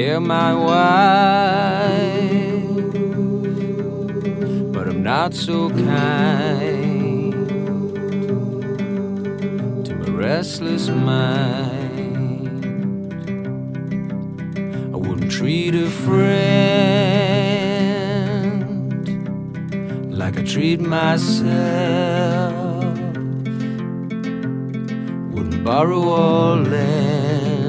care my wife, but I'm not so kind to my restless mind. I wouldn't treat a friend like I treat myself. Wouldn't borrow or lend